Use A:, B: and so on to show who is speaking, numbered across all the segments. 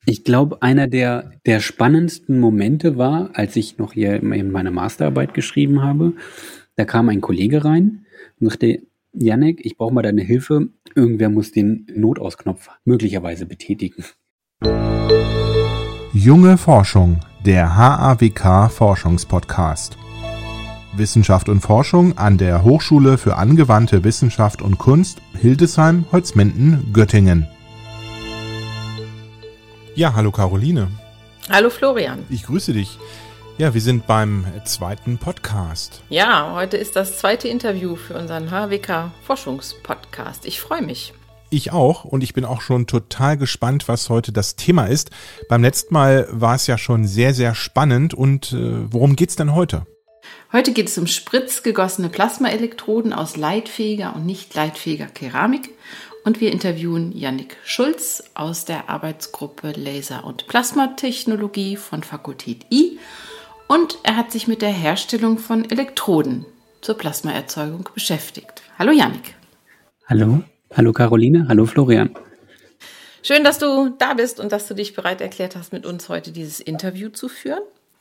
A: Ich glaube, einer der spannendsten Momente war, als ich noch hier in meine Masterarbeit geschrieben habe. Da kam ein Kollege rein und sagte, Jannik, ich brauche mal deine Hilfe. Irgendwer muss den Notausknopf möglicherweise betätigen.
B: Junge Forschung, der HAWK Forschungspodcast. Wissenschaft und Forschung an der Hochschule für angewandte Wissenschaft und Kunst Hildesheim-Holzminden, Göttingen. Ja, hallo Caroline.
C: Hallo Florian.
B: Ich grüße dich. Ja, wir sind beim zweiten Podcast.
C: Ja, heute ist das zweite Interview für unseren HAWK Forschungspodcast. Ich freue mich.
B: Ich auch, und ich bin auch schon total gespannt, was heute das Thema ist. Beim letzten Mal war es ja schon sehr, sehr spannend. Und worum geht's denn heute?
C: Heute geht es um spritzgegossene Plasmaelektroden aus leitfähiger und nicht leitfähiger Keramik. Und wir interviewen Jannik Schulz aus der Arbeitsgruppe Laser- und Plasmatechnologie von Fakultät I. Und er hat sich mit der Herstellung von Elektroden zur Plasmaerzeugung beschäftigt. Hallo Jannik.
A: Hallo, hallo Caroline, hallo Florian.
C: Schön, dass du da bist und dass du dich bereit erklärt hast, mit uns heute dieses Interview zu führen.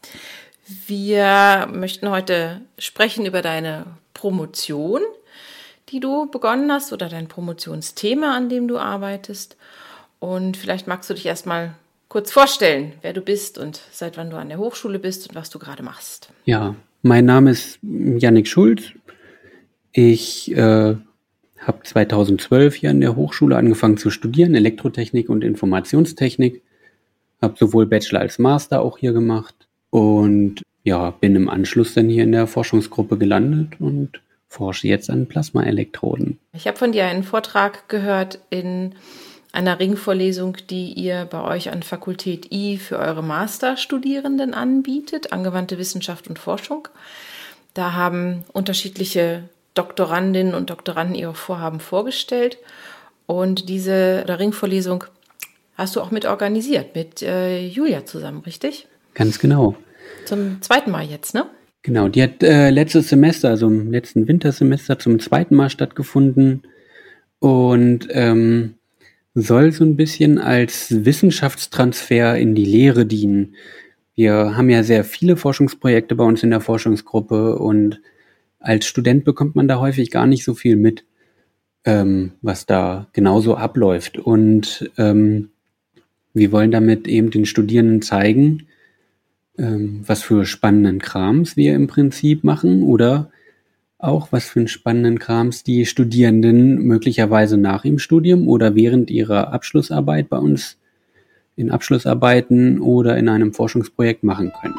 C: Wir möchten heute sprechen über deine Promotion, die du begonnen hast, oder dein Promotionsthema, an dem du arbeitest. Und vielleicht magst du dich erstmal kurz vorstellen, wer du bist und seit wann du an der Hochschule bist und was du gerade machst.
A: Ja, mein Name ist Jannik Schulz. Ich habe 2012 hier an der Hochschule angefangen zu studieren, Elektrotechnik und Informationstechnik. Habe sowohl Bachelor als Master auch hier gemacht und ja, bin im Anschluss dann hier in der Forschungsgruppe gelandet und forsche jetzt an Plasmaelektroden.
C: Ich habe von dir einen Vortrag gehört in einer Ringvorlesung, die ihr bei euch an Fakultät I für eure Masterstudierenden anbietet, angewandte Wissenschaft und Forschung. Da haben unterschiedliche Doktorandinnen und Doktoranden ihre Vorhaben vorgestellt. Und diese Ringvorlesung hast du auch mit organisiert, mit Julia zusammen, richtig?
A: Ganz genau.
C: Zum zweiten Mal jetzt, ne?
A: Genau, die hat letztes Semester, also im letzten Wintersemester zum zweiten Mal stattgefunden und soll so ein bisschen als Wissenschaftstransfer in die Lehre dienen. Wir haben ja sehr viele Forschungsprojekte bei uns in der Forschungsgruppe und als Student bekommt man da häufig gar nicht so viel mit, was da genauso abläuft. Und wir wollen damit eben den Studierenden zeigen, was für spannenden Krams wir im Prinzip machen oder auch was für einen spannenden Krams die Studierenden möglicherweise nach dem Studium oder während ihrer Abschlussarbeit bei uns in Abschlussarbeiten oder in einem Forschungsprojekt machen können.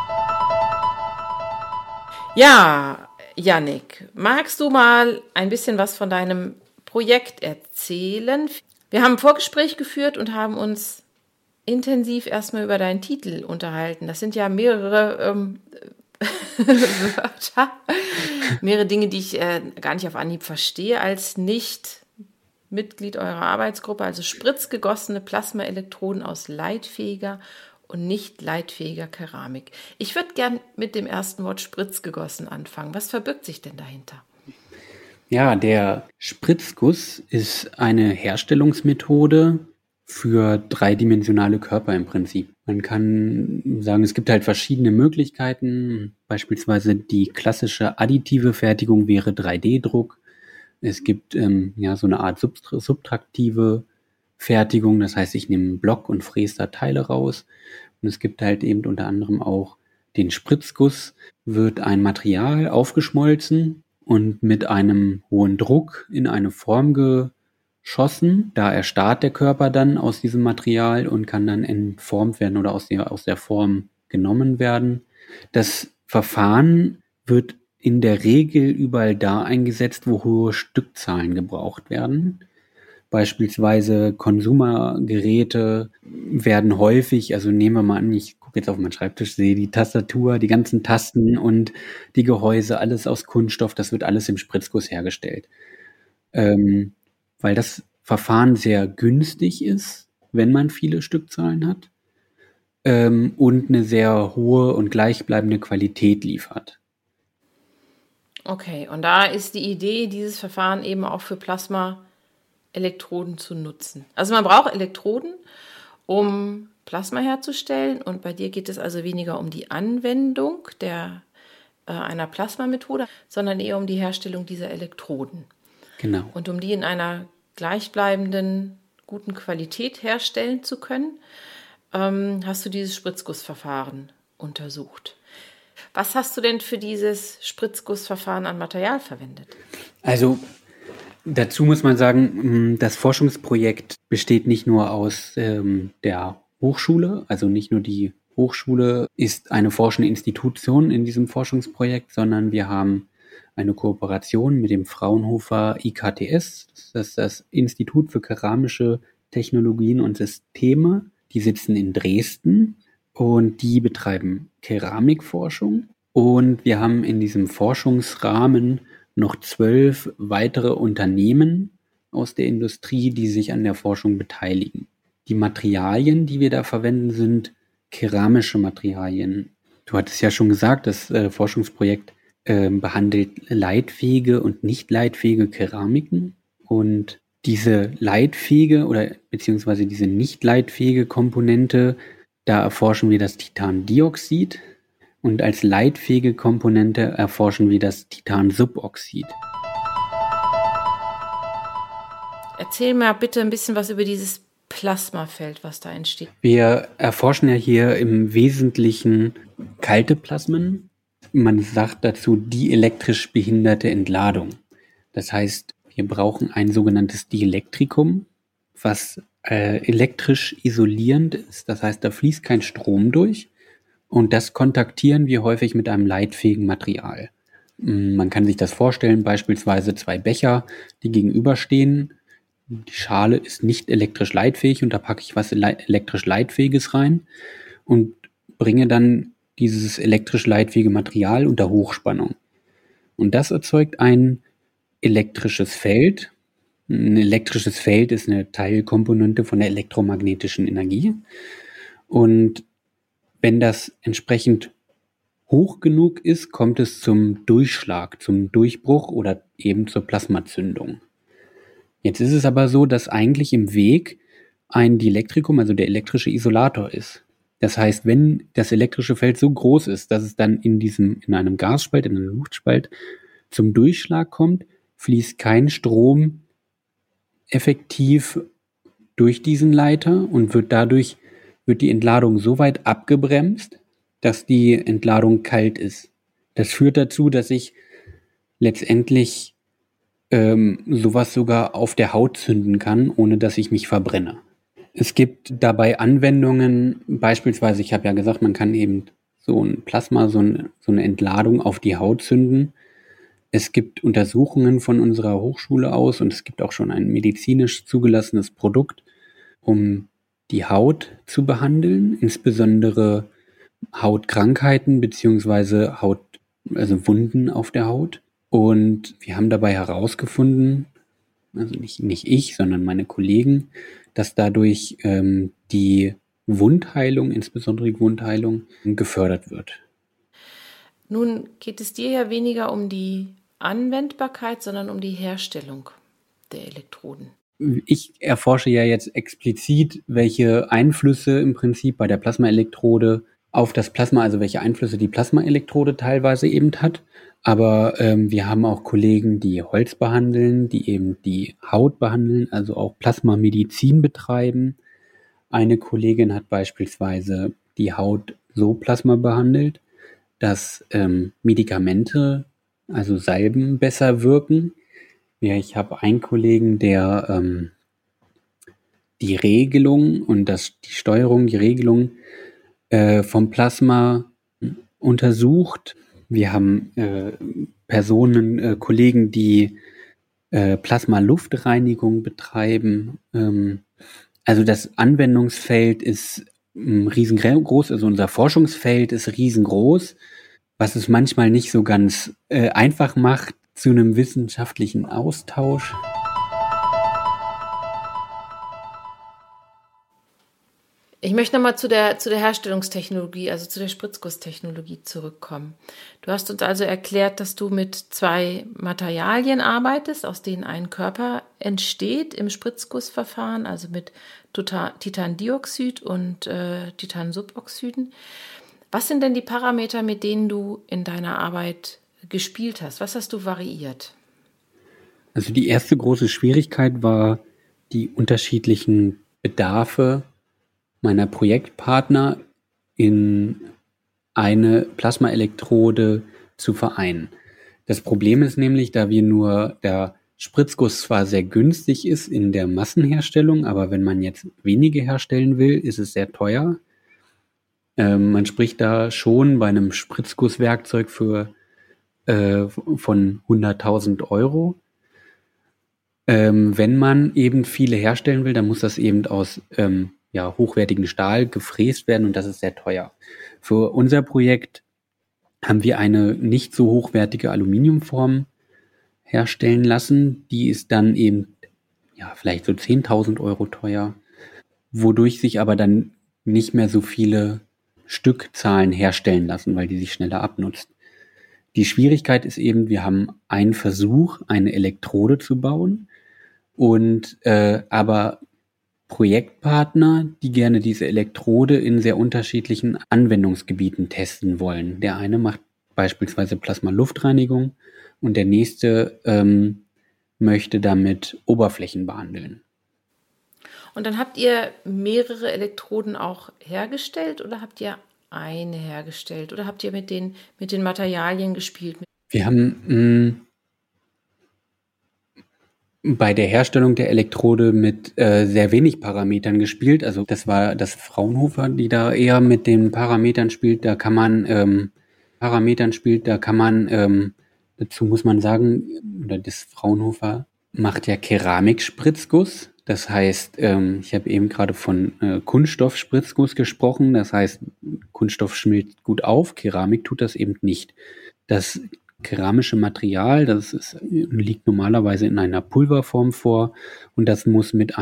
C: Ja, Jannik, magst du mal ein bisschen was von deinem Projekt erzählen? Wir haben ein Vorgespräch geführt und haben uns intensiv erstmal über deinen Titel unterhalten. Das sind ja mehrere Wörter, mehrere Dinge, die ich gar nicht auf Anhieb verstehe als Nicht-Mitglied eurer Arbeitsgruppe, also spritzgegossene Plasmaelektroden aus leitfähiger und nicht leitfähiger Keramik. Ich würde gern mit dem ersten Wort spritzgegossen anfangen. Was verbirgt sich denn dahinter?
A: Ja, der Spritzguss ist eine Herstellungsmethode für dreidimensionale Körper im Prinzip. Man kann sagen, es gibt halt verschiedene Möglichkeiten. Beispielsweise die klassische additive Fertigung wäre 3D-Druck. Es gibt so eine Art subtraktive Fertigung. Das heißt, ich nehme einen Block und fräse da Teile raus. Und es gibt halt eben unter anderem auch den Spritzguss. Wird ein Material aufgeschmolzen und mit einem hohen Druck in eine Form geschossen. Da erstarrt der Körper dann aus diesem Material und kann dann entformt werden oder aus der Form genommen werden. Das Verfahren wird in der Regel überall da eingesetzt, wo hohe Stückzahlen gebraucht werden. Beispielsweise Konsumergeräte werden häufig, also nehmen wir mal an, ich gucke jetzt auf meinen Schreibtisch, sehe die Tastatur, die ganzen Tasten und die Gehäuse, alles aus Kunststoff, das wird alles im Spritzguss hergestellt. Weil das Verfahren sehr günstig ist, wenn man viele Stückzahlen hat und eine sehr hohe und gleichbleibende Qualität liefert.
C: Okay, und da ist die Idee, dieses Verfahren eben auch für Plasmaelektroden zu nutzen. Also man braucht Elektroden um Plasma herzustellen. Und bei dir geht es also weniger um die Anwendung einer Plasmamethode, sondern eher um die Herstellung dieser Elektroden.
A: Genau.
C: Und um die in einer gleichbleibenden, guten Qualität herstellen zu können, hast du dieses Spritzgussverfahren untersucht. Was hast du denn für dieses Spritzgussverfahren an Material verwendet?
A: Also dazu muss man sagen, das Forschungsprojekt besteht nicht nur aus der Hochschule, also nicht nur die Hochschule ist eine forschende Institution in diesem Forschungsprojekt, sondern wir haben eine Kooperation mit dem Fraunhofer IKTS, das ist das Institut für keramische Technologien und Systeme. Die sitzen in Dresden und die betreiben Keramikforschung. Und wir haben in diesem Forschungsrahmen noch 12 weitere Unternehmen aus der Industrie, die sich an der Forschung beteiligen. Die Materialien, die wir da verwenden, sind keramische Materialien. Du hattest ja schon gesagt, das Forschungsprojekt behandelt leitfähige und nicht leitfähige Keramiken. Und diese leitfähige oder beziehungsweise diese nicht leitfähige Komponente, da erforschen wir das Titandioxid. Und als leitfähige Komponente erforschen wir das Titansuboxid.
C: Erzähl mal bitte ein bisschen was über dieses Plasmafeld, was da entsteht.
A: Wir erforschen ja hier im Wesentlichen kalte Plasmen. Man sagt dazu dielektrisch behinderte Entladung. Das heißt, wir brauchen ein sogenanntes Dielektrikum, was elektrisch isolierend ist. Das heißt, da fließt kein Strom durch. Und das kontaktieren wir häufig mit einem leitfähigen Material. Man kann sich das vorstellen, beispielsweise 2 Becher, die gegenüberstehen. Die Schale ist nicht elektrisch leitfähig und da packe ich was elektrisch Leitfähiges rein und bringe dann dieses elektrisch leitfähige Material unter Hochspannung. Und das erzeugt ein elektrisches Feld. Ein elektrisches Feld ist eine Teilkomponente von der elektromagnetischen Energie. Und wenn das entsprechend hoch genug ist, kommt es zum Durchschlag, zum Durchbruch oder eben zur Plasmazündung. Jetzt ist es aber so, dass eigentlich im Weg ein Dielektrikum, also der elektrische Isolator ist. Das heißt, wenn das elektrische Feld so groß ist, dass es dann in einem Gasspalt, in einem Luftspalt zum Durchschlag kommt, fließt kein Strom effektiv durch diesen Leiter und wird die Entladung so weit abgebremst, dass die Entladung kalt ist. Das führt dazu, dass ich letztendlich sowas sogar auf der Haut zünden kann, ohne dass ich mich verbrenne. Es gibt dabei Anwendungen, beispielsweise, ich habe ja gesagt, man kann eben so ein Plasma, so eine Entladung auf die Haut zünden. Es gibt Untersuchungen von unserer Hochschule aus und es gibt auch schon ein medizinisch zugelassenes Produkt, um die Haut zu behandeln, insbesondere Hautkrankheiten beziehungsweise also Wunden auf der Haut. Und wir haben dabei herausgefunden, also nicht ich, sondern meine Kollegen, dass dadurch die Wundheilung, insbesondere die Wundheilung, gefördert wird.
C: Nun geht es dir ja weniger um die Anwendbarkeit, sondern um die Herstellung der Elektroden.
A: Ich erforsche ja jetzt explizit, welche Einflüsse im Prinzip bei der Plasmaelektrode auf das Plasma, also welche Einflüsse die Plasmaelektrode teilweise eben hat. Aber wir haben auch Kollegen, die Holz behandeln, die eben die Haut behandeln, also auch Plasmamedizin betreiben. Eine Kollegin hat beispielsweise die Haut so Plasma behandelt, dass Medikamente, also Salben, besser wirken. Ja, ich habe einen Kollegen, der die Regelung und die Steuerung, die Regelung vom Plasma untersucht. Wir haben Kollegen, die Plasma-Luftreinigung betreiben. Also das Anwendungsfeld ist riesengroß, also unser Forschungsfeld ist riesengroß, was es manchmal nicht so ganz einfach macht zu einem wissenschaftlichen Austausch.
C: Ich möchte nochmal zu der Herstellungstechnologie, also zu der Spritzgusstechnologie zurückkommen. Du hast uns also erklärt, dass du mit 2 Materialien arbeitest, aus denen ein Körper entsteht im Spritzgussverfahren, also mit Titandioxid und Titansuboxiden. Was sind denn die Parameter, mit denen du in deiner Arbeit gespielt hast? Was hast du variiert?
A: Also die erste große Schwierigkeit war, die unterschiedlichen Bedarfe meiner Projektpartner in eine Plasmaelektrode zu vereinen. Das Problem ist nämlich, da der Spritzguss zwar sehr günstig ist in der Massenherstellung, aber wenn man jetzt wenige herstellen will, ist es sehr teuer. Man spricht da schon bei einem Spritzgusswerkzeug von 100.000 Euro. Wenn man eben viele herstellen will, dann muss das eben aus hochwertigen Stahl gefräst werden und das ist sehr teuer. Für unser Projekt haben wir eine nicht so hochwertige Aluminiumform herstellen lassen. Die ist dann eben vielleicht so 10.000 Euro teuer, wodurch sich aber dann nicht mehr so viele Stückzahlen herstellen lassen, weil die sich schneller abnutzt. Die Schwierigkeit ist eben, wir haben einen Versuch, eine Elektrode zu bauen und aber Projektpartner, die gerne diese Elektrode in sehr unterschiedlichen Anwendungsgebieten testen wollen. Der eine macht beispielsweise Plasma-Luftreinigung und der nächste möchte damit Oberflächen behandeln.
C: Und dann habt ihr mehrere Elektroden auch hergestellt oder habt ihr eine hergestellt? Oder habt ihr mit den Materialien gespielt?
A: Wir haben bei der Herstellung der Elektrode mit sehr wenig Parametern gespielt. Also das war das Fraunhofer, die da eher mit den Parametern spielt. Dazu muss man sagen, oder das Fraunhofer macht ja Keramikspritzguss. Das heißt, ich habe eben gerade von Kunststoffspritzguss gesprochen. Das heißt, Kunststoff schmilzt gut auf, Keramik tut das eben nicht. Das keramische Material, liegt normalerweise in einer Pulverform vor und das muss mit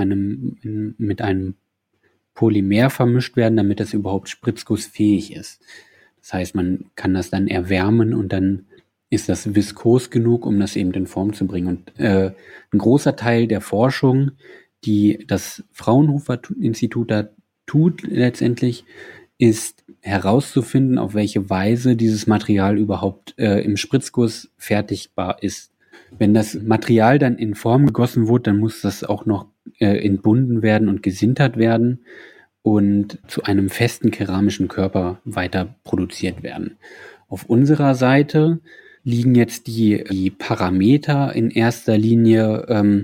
A: einem Polymer vermischt werden, damit das überhaupt spritzgussfähig ist. Das heißt, man kann das dann erwärmen und dann ist das viskos genug, um das eben in Form zu bringen. Und ein großer Teil der Forschung, die das Fraunhofer-Institut da tut letztendlich, ist herauszufinden, auf welche Weise dieses Material überhaupt im Spritzguss fertigbar ist. Wenn das Material dann in Form gegossen wird, dann muss das auch noch entbunden werden und gesintert werden und zu einem festen keramischen Körper weiter produziert werden. Auf unserer Seite liegen jetzt die Parameter in erster Linie,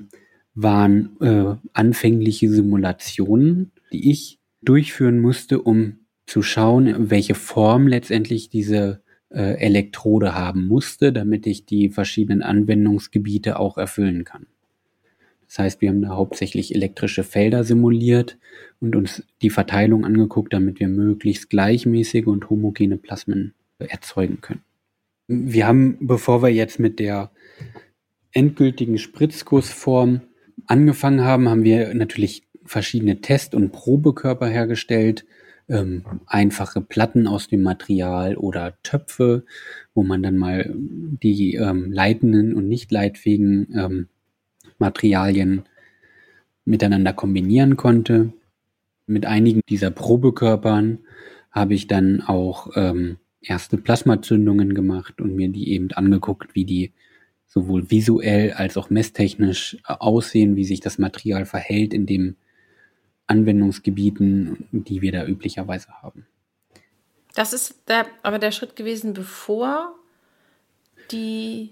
A: waren anfängliche Simulationen, die ich durchführen musste, um zu schauen, welche Form letztendlich diese Elektrode haben musste, damit ich die verschiedenen Anwendungsgebiete auch erfüllen kann. Das heißt, wir haben da hauptsächlich elektrische Felder simuliert und uns die Verteilung angeguckt, damit wir möglichst gleichmäßige und homogene Plasmen erzeugen können. Wir haben, bevor wir jetzt mit der endgültigen Spritzgussform angefangen haben, haben wir natürlich verschiedene Test- und Probekörper hergestellt, einfache Platten aus dem Material oder Töpfe, wo man dann mal die leitenden und nicht leitfähigen Materialien miteinander kombinieren konnte. Mit einigen dieser Probekörpern habe ich dann auch erste Plasmazündungen gemacht und mir die eben angeguckt, wie die sowohl visuell als auch messtechnisch aussehen, wie sich das Material verhält in den Anwendungsgebieten, die wir da üblicherweise haben.
C: Das ist aber der Schritt gewesen, bevor die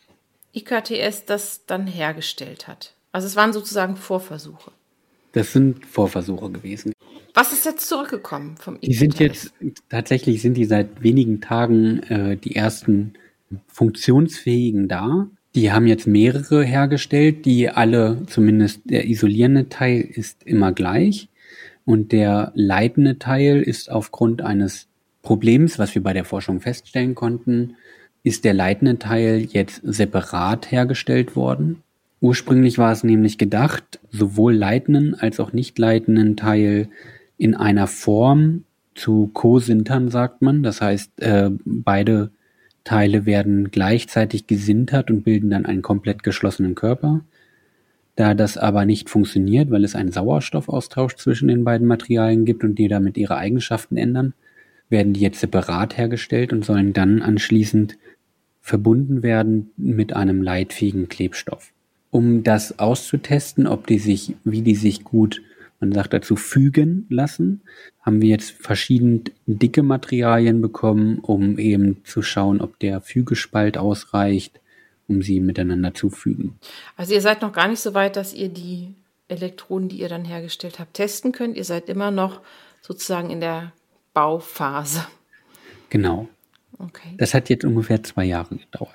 C: IKTS das dann hergestellt hat. Also es waren sozusagen Vorversuche.
A: Das sind Vorversuche gewesen.
C: Was ist jetzt zurückgekommen vom IKTS?
A: Tatsächlich sind die seit wenigen Tagen die ersten funktionsfähigen da. Die haben jetzt mehrere hergestellt, die alle, zumindest der isolierende Teil ist immer gleich und der leitende Teil ist aufgrund eines Problems, was wir bei der Forschung feststellen konnten, ist der leitende Teil jetzt separat hergestellt worden. Ursprünglich war es nämlich gedacht, sowohl leitenden als auch nicht leitenden Teil in einer Form zu co-sintern, sagt man. Das heißt, beide Teile werden gleichzeitig gesintert und bilden dann einen komplett geschlossenen Körper. Da das aber nicht funktioniert, weil es einen Sauerstoffaustausch zwischen den beiden Materialien gibt und die damit ihre Eigenschaften ändern, werden die jetzt separat hergestellt und sollen dann anschließend verbunden werden mit einem leitfähigen Klebstoff. Um das auszutesten, wie die sich gut, man sagt dazu, fügen lassen, haben wir jetzt verschieden dicke Materialien bekommen, um eben zu schauen, ob der Fügespalt ausreicht, um sie miteinander zu fügen.
C: Also ihr seid noch gar nicht so weit, dass ihr die Elektroden, die ihr dann hergestellt habt, testen könnt. Ihr seid immer noch sozusagen in der Bauphase.
A: Genau.
C: Okay.
A: Das hat jetzt ungefähr 2 Jahre gedauert.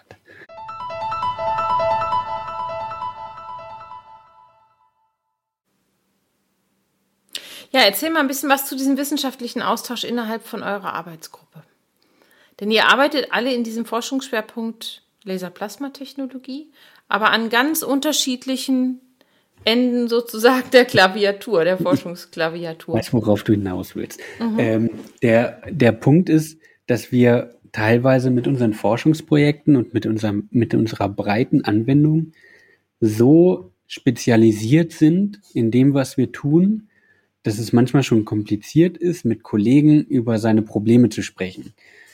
C: Ja, erzähl mal ein bisschen was zu diesem wissenschaftlichen Austausch innerhalb von eurer Arbeitsgruppe. Denn ihr arbeitet alle in diesem Forschungsschwerpunkt Laserplasmatechnologie, aber an ganz unterschiedlichen Enden sozusagen der Klaviatur, der Forschungsklaviatur.
A: Ich weiß, worauf du hinaus willst. Der Punkt ist, dass wir teilweise mit unseren Forschungsprojekten und mit unserer breiten Anwendung so spezialisiert sind in dem, was wir tun, dass es manchmal schon kompliziert ist, mit Kollegen über seine Probleme zu sprechen.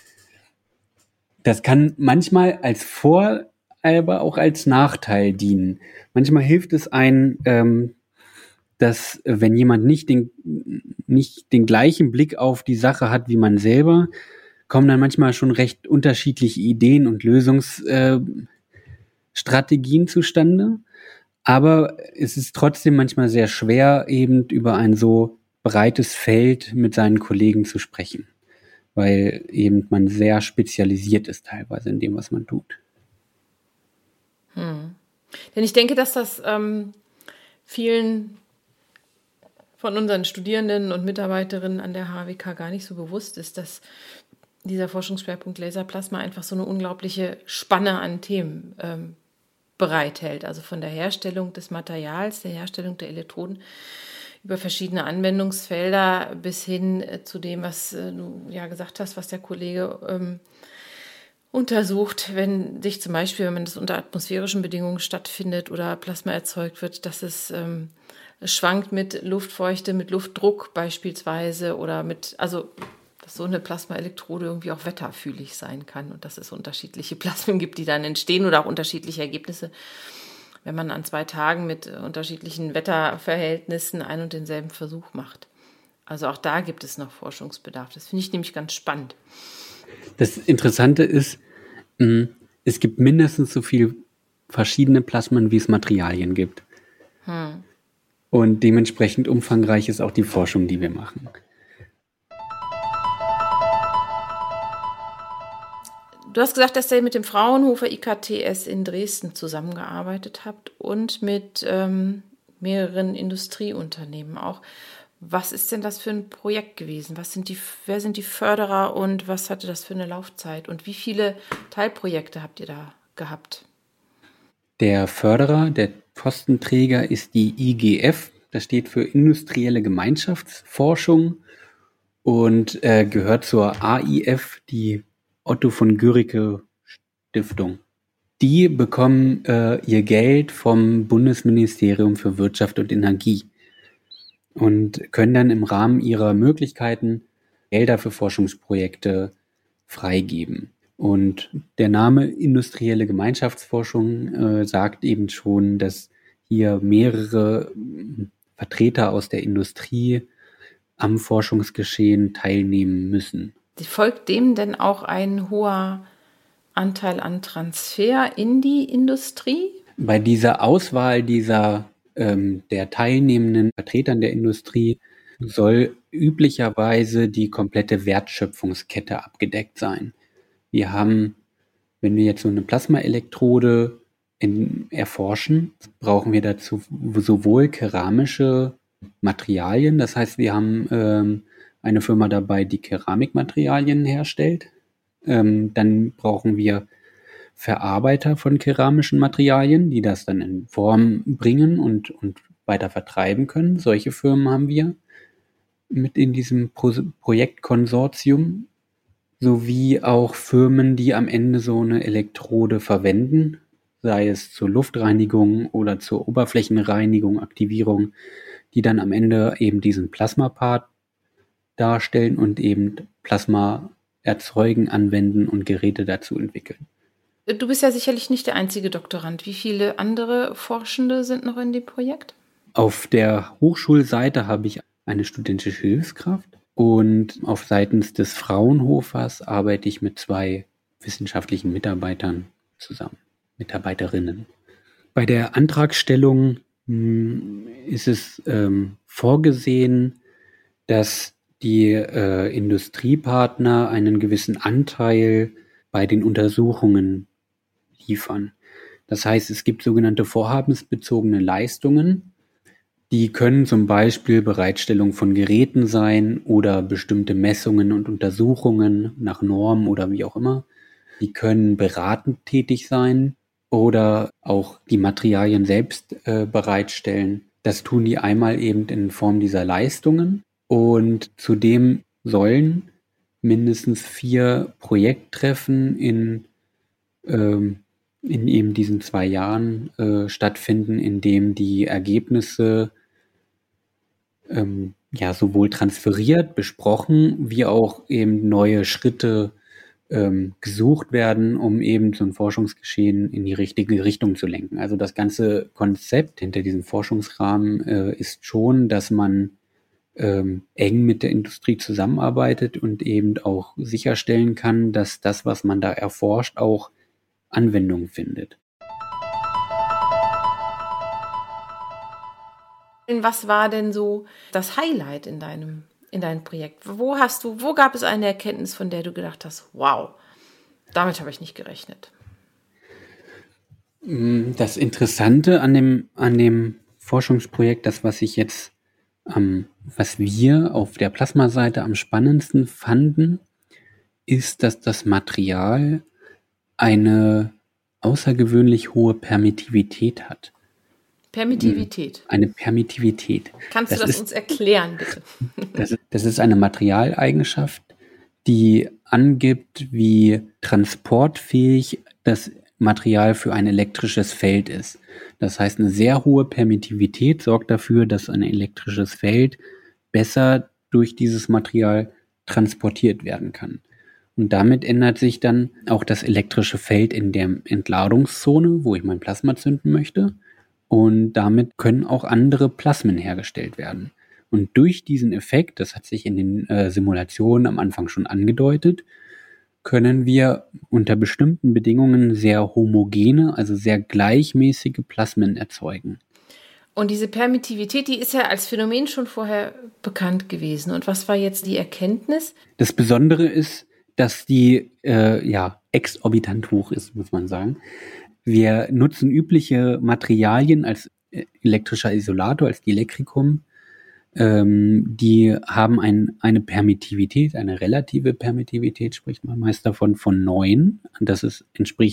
A: Das kann manchmal als Vor-, aber auch als Nachteil dienen. Manchmal hilft es einem, dass wenn jemand nicht den gleichen Blick auf die Sache hat wie man selber, kommen dann manchmal schon recht unterschiedliche Ideen und Lösungsstrategien zustande. Aber es ist trotzdem manchmal sehr schwer, eben über ein so breites Feld mit seinen Kollegen zu sprechen, weil eben man sehr spezialisiert ist teilweise in dem, was man tut.
C: Denn ich denke, dass das vielen von unseren Studierenden und Mitarbeiterinnen an der HWK gar nicht so bewusst ist, dass dieser Forschungsschwerpunkt Laserplasma einfach so eine unglaubliche Spanne an Themen bereithält. Also von der Herstellung des Materials, der Herstellung der Elektroden über verschiedene Anwendungsfelder bis hin zu dem, was du ja gesagt hast, was der Kollege untersucht, wenn man das unter atmosphärischen Bedingungen stattfindet oder Plasma erzeugt wird, dass es schwankt mit Luftfeuchte, mit Luftdruck beispielsweise oder dass so eine Plasmaelektrode irgendwie auch wetterfühlig sein kann und dass es unterschiedliche Plasmen gibt, die dann entstehen oder auch unterschiedliche Ergebnisse, wenn man an 2 Tagen mit unterschiedlichen Wetterverhältnissen einen und denselben Versuch macht. Also auch da gibt es noch Forschungsbedarf. Das finde ich nämlich ganz spannend.
A: Das Interessante ist, es gibt mindestens so viele verschiedene Plasmen, wie es Materialien gibt. Und dementsprechend umfangreich ist auch die Forschung, die wir machen.
C: Du hast gesagt, dass ihr mit dem Fraunhofer IKTS in Dresden zusammengearbeitet habt und mit mehreren Industrieunternehmen auch. Was ist denn das für ein Projekt gewesen? Wer sind die Förderer und was hatte das für eine Laufzeit? Und wie viele Teilprojekte habt ihr da gehabt?
A: Der Förderer, der Postenträger ist die IGF. Das steht für Industrielle Gemeinschaftsforschung und gehört zur AIF, die Otto von Guericke Stiftung. Die bekommen ihr Geld vom Bundesministerium für Wirtschaft und Energie und können dann im Rahmen ihrer Möglichkeiten Gelder für Forschungsprojekte freigeben. Und der Name Industrielle Gemeinschaftsforschung sagt eben schon, dass hier mehrere Vertreter aus der Industrie am Forschungsgeschehen teilnehmen müssen.
C: Folgt dem denn auch ein hoher Anteil an Transfer in die Industrie?
A: Bei dieser Auswahl der teilnehmenden Vertretern der Industrie soll üblicherweise die komplette Wertschöpfungskette abgedeckt sein. Wir haben, wenn wir jetzt so eine Plasmaelektrode erforschen, brauchen wir dazu sowohl keramische Materialien, das heißt, wir haben eine Firma dabei, die Keramikmaterialien herstellt. Dann brauchen wir Verarbeiter von keramischen Materialien, die das dann in Form bringen und weiter vertreiben können. Solche Firmen haben wir. mit in diesem Projektkonsortium, sowie auch Firmen, die am Ende so eine Elektrode verwenden, sei es zur Luftreinigung oder zur Oberflächenreinigung, Aktivierung, die dann am Ende eben diesen Plasma-Part darstellen und eben Plasma erzeugen, anwenden und Geräte dazu entwickeln.
C: Du bist ja sicherlich nicht der einzige Doktorand. Wie viele andere Forschende sind noch in dem Projekt?
A: Auf der Hochschulseite habe ich eine studentische Hilfskraft und auf seitens des Fraunhofers arbeite ich mit 2 wissenschaftlichen Mitarbeitern zusammen, Mitarbeiterinnen. Bei der Antragstellung ist es vorgesehen, dass die Industriepartner einen gewissen Anteil bei den Untersuchungen liefern. Das heißt, es gibt sogenannte vorhabensbezogene Leistungen, die können zum Beispiel Bereitstellung von Geräten sein oder bestimmte Messungen und Untersuchungen nach Normen oder wie auch immer. Die können beratend tätig sein oder auch die Materialien selbst bereitstellen. Das tun die einmal eben in Form dieser Leistungen und zudem sollen mindestens 4 Projekttreffen in eben diesen 2 Jahren stattfinden, in dem die Ergebnisse sowohl transferiert, besprochen, wie auch eben neue Schritte gesucht werden, um eben so ein Forschungsgeschehen in die richtige Richtung zu lenken. Also das ganze Konzept hinter diesem Forschungsrahmen ist schon, dass man eng mit der Industrie zusammenarbeitet und eben auch sicherstellen kann, dass das, was man da erforscht, auch Anwendung findet.
C: Was war denn so das Highlight in deinem Projekt? Wo gab es eine Erkenntnis, von der du gedacht hast, wow, damit habe ich nicht gerechnet?
A: Das Interessante an dem Forschungsprojekt, was wir auf der Plasmaseite am spannendsten fanden, ist, dass das Material eine außergewöhnlich hohe Permittivität hat.
C: Permittivität?
A: Eine Permittivität.
C: Kannst du das uns erklären, bitte?
A: Das ist eine Materialeigenschaft, die angibt, wie transportfähig das Material für ein elektrisches Feld ist. Das heißt, eine sehr hohe Permittivität sorgt dafür, dass ein elektrisches Feld besser durch dieses Material transportiert werden kann. Und damit ändert sich dann auch das elektrische Feld in der Entladungszone, wo ich mein Plasma zünden möchte. Und damit können auch andere Plasmen hergestellt werden. Und durch diesen Effekt, das hat sich in den Simulationen am Anfang schon angedeutet, können wir unter bestimmten Bedingungen sehr homogene, also sehr gleichmäßige Plasmen erzeugen.
C: Und diese Permittivität, die ist ja als Phänomen schon vorher bekannt gewesen. Und was war jetzt die Erkenntnis?
A: Das Besondere ist, dass die exorbitant hoch ist, muss man sagen. Wir nutzen übliche Materialien als elektrischer Isolator, als Dielektrikum. Die haben eine Permittivität, eine relative Permittivität, spricht man meist davon, von 9. Das ist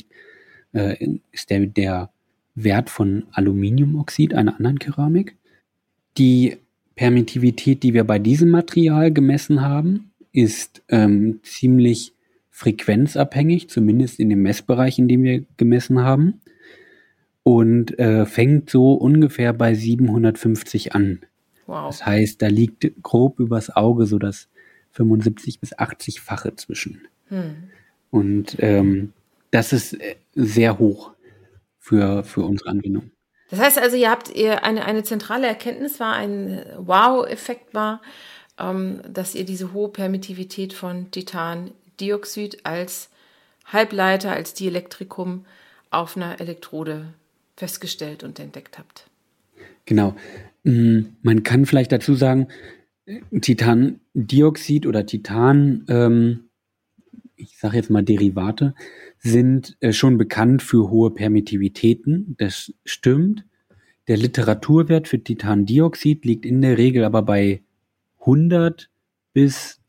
A: der Wert von Aluminiumoxid, einer anderen Keramik. Die Permittivität, die wir bei diesem Material gemessen haben, ist ziemlich frequenzabhängig, zumindest in dem Messbereich, in dem wir gemessen haben, und fängt so ungefähr bei 750 an.
C: Wow.
A: Das heißt, da liegt grob übers Auge so das 75- bis 80-fache zwischen. Und das ist sehr hoch für unsere Anwendung.
C: Das heißt also, ihr eine zentrale Erkenntnis war, ein Wow-Effekt war, dass ihr diese hohe Permittivität von Titandioxid als Halbleiter, als Dielektrikum auf einer Elektrode festgestellt und entdeckt habt.
A: Genau. Man kann vielleicht dazu sagen, Titandioxid oder Titan, ich sage jetzt mal Derivate, sind schon bekannt für hohe Permittivitäten. Das stimmt. Der Literaturwert für Titandioxid liegt in der Regel aber bei 100 bis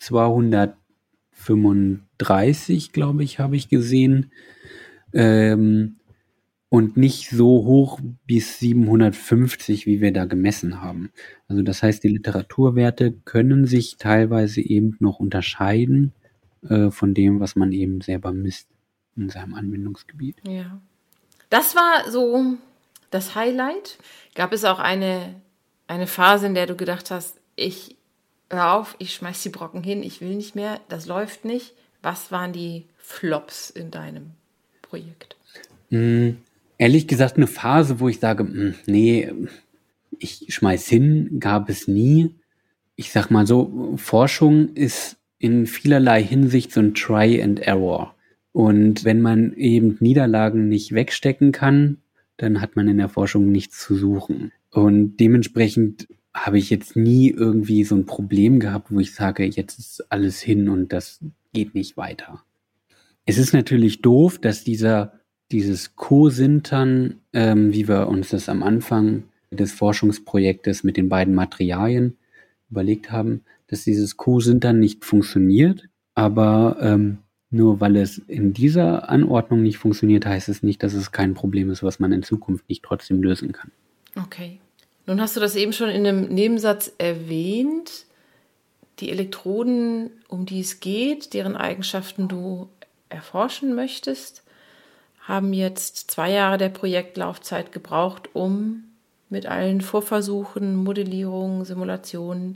A: 235, glaube ich, habe ich gesehen. und nicht so hoch bis 750, wie wir da gemessen haben. Also das heißt, die Literaturwerte können sich teilweise eben noch unterscheiden von dem, was man eben selber misst in seinem Anwendungsgebiet.
C: Ja. Das war so das Highlight. Gab es auch eine Phase, in der du gedacht hast, hör auf, ich schmeiß die Brocken hin, ich will nicht mehr, das läuft nicht. Was waren die Flops in deinem Projekt?
A: Ehrlich gesagt, eine Phase, wo ich sage, nee, ich schmeiß hin, gab es nie. Ich sag mal so, Forschung ist in vielerlei Hinsicht so ein Try and Error. Und wenn man eben Niederlagen nicht wegstecken kann, dann hat man in der Forschung nichts zu suchen. Und dementsprechend habe ich jetzt nie irgendwie so ein Problem gehabt, wo ich sage, jetzt ist alles hin und das geht nicht weiter. Es ist natürlich doof, dass dieses Co-Sintern, wie wir uns das am Anfang des Forschungsprojektes mit den beiden Materialien überlegt haben, dass dieses Co-Sintern nicht funktioniert, aber nur weil es in dieser Anordnung nicht funktioniert, heißt es nicht, dass es kein Problem ist, was man in Zukunft nicht trotzdem lösen kann.
C: Okay. Nun hast du das eben schon in einem Nebensatz erwähnt. Die Elektroden, um die es geht, deren Eigenschaften du erforschen möchtest, haben jetzt 2 Jahre der Projektlaufzeit gebraucht, um mit allen Vorversuchen, Modellierungen, Simulationen,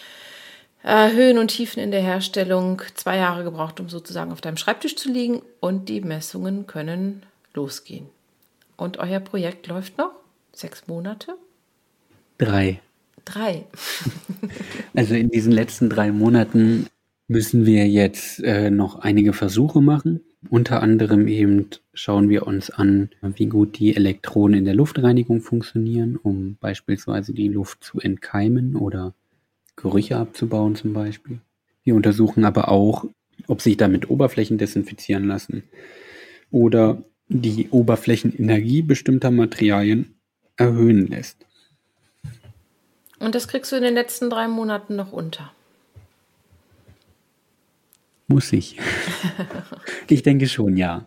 C: Höhen und Tiefen in der Herstellung 2 Jahre gebraucht, um sozusagen auf deinem Schreibtisch zu liegen, und die Messungen können losgehen. Und euer Projekt läuft noch 6 Monate?
A: 3.
C: 3.
A: Also in diesen letzten 3 Monaten müssen wir jetzt noch einige Versuche machen. Unter anderem eben schauen wir uns an, wie gut die Elektroden in der Luftreinigung funktionieren, um beispielsweise die Luft zu entkeimen oder Gerüche abzubauen zum Beispiel. Wir untersuchen aber auch, ob sich damit Oberflächen desinfizieren lassen oder die Oberflächenenergie bestimmter Materialien erhöhen lässt.
C: Und das kriegst du in den letzten 3 Monaten noch unter?
A: Muss ich. Ich denke schon, ja.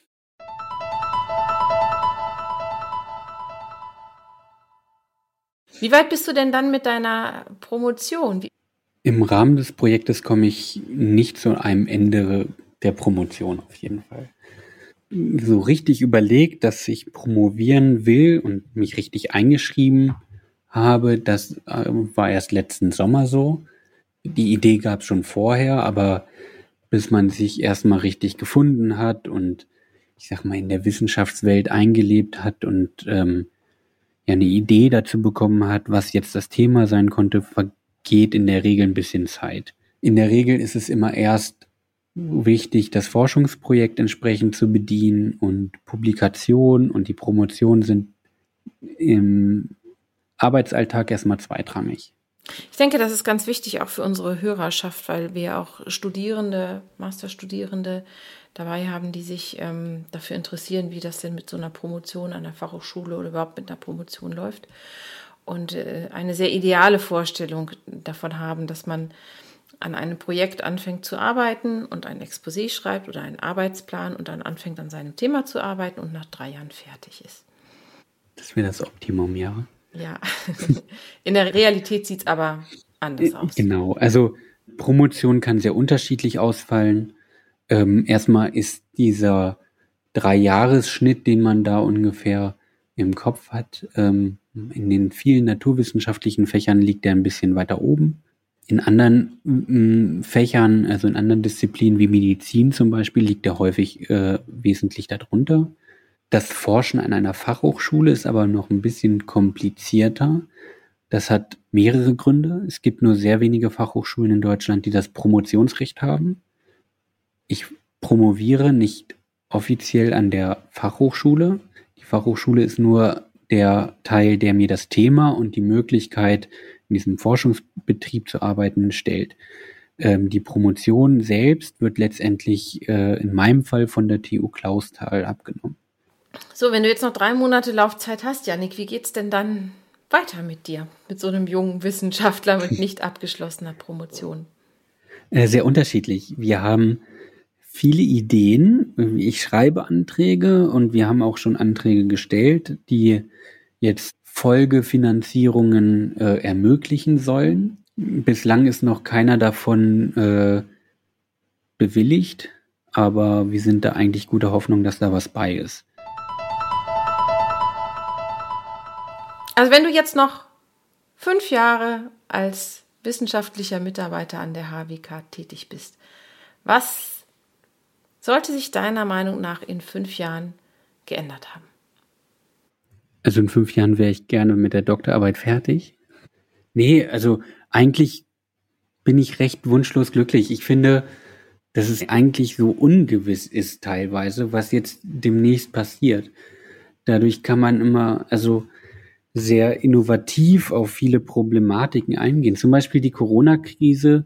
C: Wie weit bist du denn dann mit deiner Promotion?
A: Im Rahmen des Projektes komme ich nicht zu einem Ende der Promotion auf jeden Fall. So richtig überlegt, dass ich promovieren will und mich richtig eingeschrieben habe, das war erst letzten Sommer so. Die Idee gab es schon vorher, aber bis man sich erstmal richtig gefunden hat und ich sag mal in der Wissenschaftswelt eingelebt hat und eine Idee dazu bekommen hat, was jetzt das Thema sein konnte, vergeht in der Regel ein bisschen Zeit. In der Regel ist es immer erst wichtig, das Forschungsprojekt entsprechend zu bedienen, und Publikation und die Promotion sind im Arbeitsalltag erstmal zweitrangig.
C: Ich denke, das ist ganz wichtig auch für unsere Hörerschaft, weil wir auch Studierende, Masterstudierende dabei haben, die sich dafür interessieren, wie das denn mit so einer Promotion an der Fachhochschule oder überhaupt mit einer Promotion läuft. Und eine sehr ideale Vorstellung davon haben, dass man an einem Projekt anfängt zu arbeiten und ein Exposé schreibt oder einen Arbeitsplan und dann anfängt an seinem Thema zu arbeiten und nach 3 Jahren fertig ist.
A: Das wäre das Optimum, ja.
C: Ja, in der Realität sieht es aber anders aus.
A: Genau, also Promotion kann sehr unterschiedlich ausfallen. Erstmal ist dieser 3-Jahres-Schnitt, den man da ungefähr im Kopf hat, in den vielen naturwissenschaftlichen Fächern liegt der ein bisschen weiter oben. In anderen Fächern, also in anderen Disziplinen wie Medizin zum Beispiel, liegt der häufig wesentlich darunter. Das Forschen an einer Fachhochschule ist aber noch ein bisschen komplizierter. Das hat mehrere Gründe. Es gibt nur sehr wenige Fachhochschulen in Deutschland, die das Promotionsrecht haben. Ich promoviere nicht offiziell an der Fachhochschule. Die Fachhochschule ist nur der Teil, der mir das Thema und die Möglichkeit, in diesem Forschungsbetrieb zu arbeiten, stellt. Die Promotion selbst wird letztendlich in meinem Fall von der TU Clausthal abgenommen.
C: So, wenn du jetzt noch 3 Monate Laufzeit hast, Jannik, wie geht's denn dann weiter mit dir? Mit so einem jungen Wissenschaftler mit nicht abgeschlossener Promotion?
A: Sehr unterschiedlich. Wir haben viele Ideen. Ich schreibe Anträge und wir haben auch schon Anträge gestellt, die jetzt Folgefinanzierungen ermöglichen sollen. Bislang ist noch keiner davon bewilligt, aber wir sind da eigentlich guter Hoffnung, dass da was bei ist.
C: Also wenn du jetzt noch 5 Jahre als wissenschaftlicher Mitarbeiter an der HWK tätig bist, was sollte sich deiner Meinung nach in 5 Jahren geändert haben?
A: Also in 5 Jahren wäre ich gerne mit der Doktorarbeit fertig. Nee, also eigentlich bin ich recht wunschlos glücklich. Ich finde, dass es eigentlich so ungewiss ist teilweise, was jetzt demnächst passiert. Dadurch kann man immer sehr innovativ auf viele Problematiken eingehen. Zum Beispiel die Corona-Krise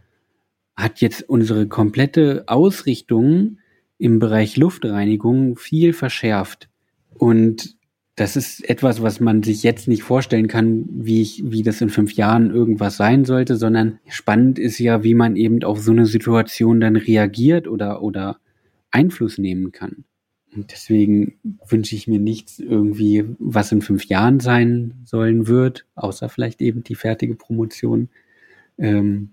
A: hat jetzt unsere komplette Ausrichtung im Bereich Luftreinigung viel verschärft. Und das ist etwas, was man sich jetzt nicht vorstellen kann, wie das in 5 Jahren irgendwas sein sollte, sondern spannend ist ja, wie man eben auf so eine Situation dann reagiert oder Einfluss nehmen kann. Und deswegen wünsche ich mir nichts irgendwie, was in 5 Jahren sein sollen wird, außer vielleicht eben die fertige Promotion, weil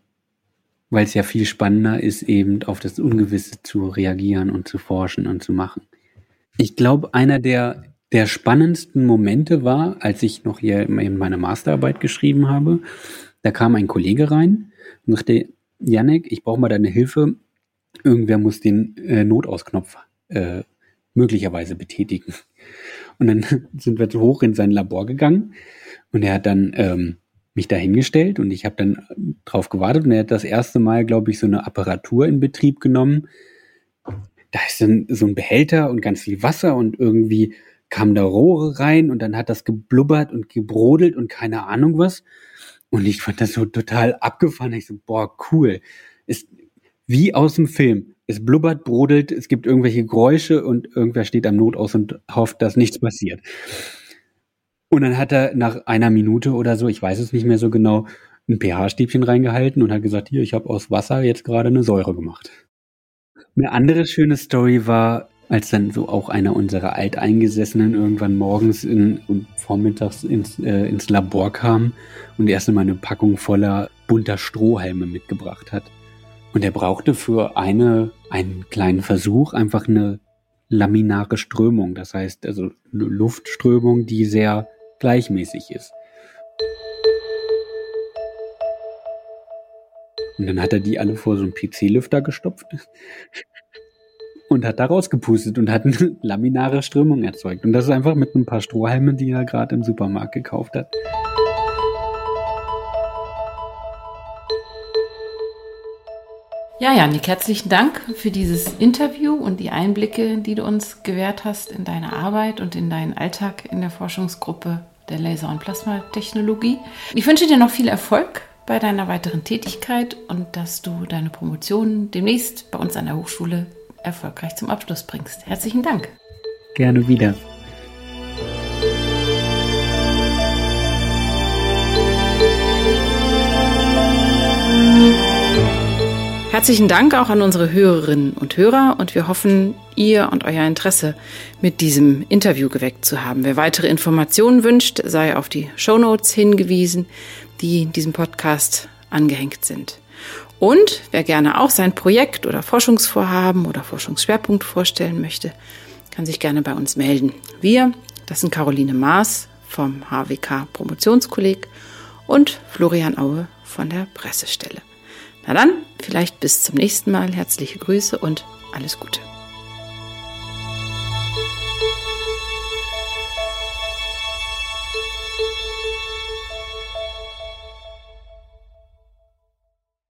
A: es ja viel spannender ist, eben auf das Ungewisse zu reagieren und zu forschen und zu machen. Ich glaube, einer der spannendsten Momente war, als ich noch hier in meine Masterarbeit geschrieben habe, da kam ein Kollege rein und sagte, Jannik, ich brauche mal deine Hilfe. Irgendwer muss den Notausknopf möglicherweise betätigen. Und dann sind wir hoch in sein Labor gegangen und er hat dann mich da hingestellt und ich habe dann drauf gewartet und er hat das erste Mal, glaube ich, so eine Apparatur in Betrieb genommen. Da ist dann so ein Behälter und ganz viel Wasser und irgendwie kamen da Rohre rein und dann hat das geblubbert und gebrodelt und keine Ahnung was. Und ich fand das so total abgefahren. Ich so, boah, cool. Ist wie aus dem Film. Es blubbert, brodelt, es gibt irgendwelche Geräusche und irgendwer steht am Notaus und hofft, dass nichts passiert. Und dann hat er nach 1 Minute oder so, ich weiß es nicht mehr so genau, ein pH-Stäbchen reingehalten und hat gesagt, hier, ich habe aus Wasser jetzt gerade eine Säure gemacht. Eine andere schöne Story war, als dann so auch einer unserer Alteingesessenen irgendwann morgens und vormittags ins Labor kam und erst einmal eine Packung voller bunter Strohhalme mitgebracht hat. Und er brauchte für einen kleinen Versuch einfach eine laminare Strömung. Das heißt, also eine Luftströmung, die sehr gleichmäßig ist. Und dann hat er die alle vor so einen PC-Lüfter gestopft und hat da rausgepustet und hat eine laminare Strömung erzeugt. Und das ist einfach mit ein paar Strohhalmen, die er gerade im Supermarkt gekauft hat.
C: Ja, Jannik, herzlichen Dank für dieses Interview und die Einblicke, die du uns gewährt hast in deine Arbeit und in deinen Alltag in der Forschungsgruppe der Laser- und Plasmatechnologie. Ich wünsche dir noch viel Erfolg bei deiner weiteren Tätigkeit und dass du deine Promotion demnächst bei uns an der Hochschule erfolgreich zum Abschluss bringst. Herzlichen Dank.
A: Gerne wieder.
C: Herzlichen Dank auch an unsere Hörerinnen und Hörer und wir hoffen, ihr und euer Interesse mit diesem Interview geweckt zu haben. Wer weitere Informationen wünscht, sei auf die Shownotes hingewiesen, die in diesem Podcast angehängt sind. Und wer gerne auch sein Projekt oder Forschungsvorhaben oder Forschungsschwerpunkt vorstellen möchte, kann sich gerne bei uns melden. Wir, das sind Caroline Maas vom HWK Promotionskolleg und Florian Aue von der Pressestelle. Na dann, vielleicht bis zum nächsten Mal. Herzliche Grüße und alles Gute.